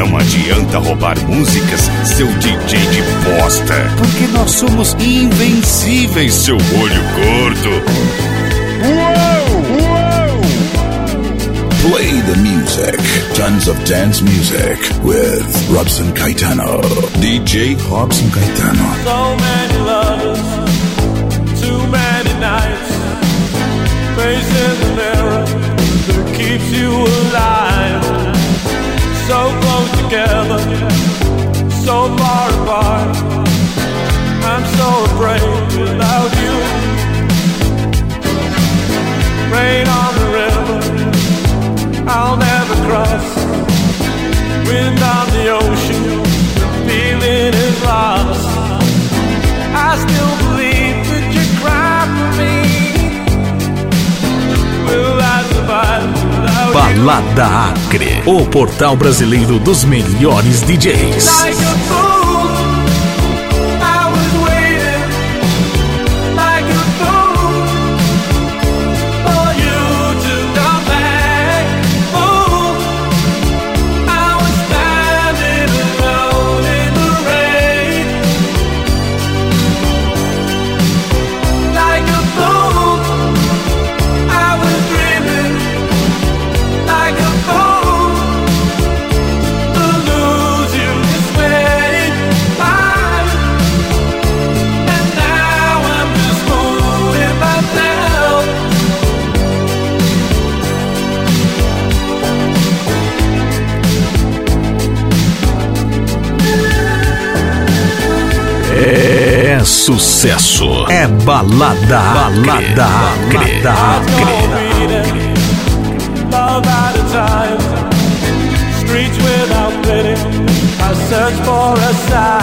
Não adianta roubar músicas, seu DJ de bosta, porque nós somos invencíveis, seu olho gordo. Play the music. Tons of dance music with Robson Caetano. DJ Robson Caetano. So many lovers, too many nights. Face in the mirror that keeps you alive. So close together, so far apart. I'm so afraid without you. Rain on the river, I'll never cross. Wind on the ocean, the feeling is lost. I still believe that you cry for me. Will I survive without Balada Acre, o portal brasileiro dos melhores DJs. Like a fool, I was waiting. Like a fool, for you to come back. Fool, I was standing alone in the rain. Like a fool, I was dreaming. Like a fool, to lose you this way. And now I'm just fooling myself. É sucesso, é balada Acre. Love at a time, streets without pity. I search for a sign.